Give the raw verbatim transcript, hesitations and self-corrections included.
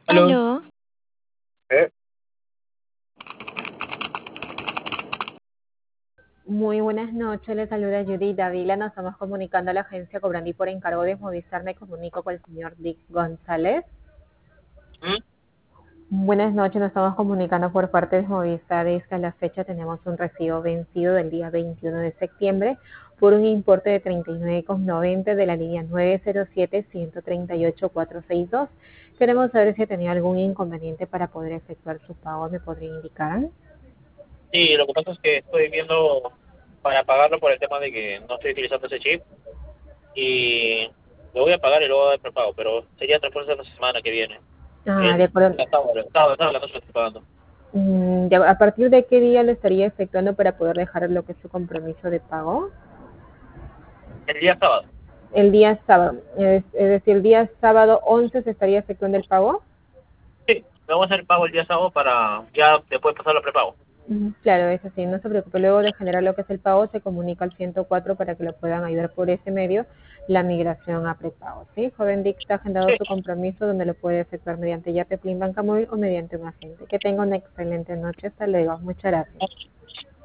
Aló. Aló, Eh, Muy buenas noches, le saluda Judy Davila. Nos estamos comunicando a la agencia Cobrandi por encargo de Movistar. Me comunico con el señor Dick González. ¿Mm? Buenas noches, nos estamos comunicando por parte de Movistar. Es que a la fecha tenemos un recibo vencido del día veintiuno de septiembre por un importe de treinta y nueve con noventa de la línea nueve cero siete, uno tres ocho, cuatro seis dos. Queremos saber si tenía algún inconveniente para poder efectuar su pago. ¿Me podría indicar? Sí, lo que pasa es que estoy viendo para pagarlo por el tema de que no estoy utilizando ese chip y lo voy a pagar y luego voy a dar prepago, pero sería transcurso de la semana que viene. Ah, de El acuerdo. el sábado, el sábado, el sábado la noche lo estoy pagando. Mm, ya, ¿a partir de qué día lo estaría efectuando para poder dejar lo que es su compromiso de pago? El día sábado. El día sábado, es, es decir, el día sábado once se estaría efectuando el pago. Sí, me voy a hacer el pago el día sábado para ya después pasarlo a prepago. Mm, Claro, es así, no se preocupe. Luego de generar lo que es el pago, se comunica al ciento cuatro para que lo puedan ayudar por ese medio la migración a prepago. ¿Sí? Joven Dick está agendado Sí, su compromiso donde lo puede efectuar mediante Yape, Plin, Banca Móvil o mediante un agente. Que tenga una excelente noche. Hasta luego. Muchas gracias.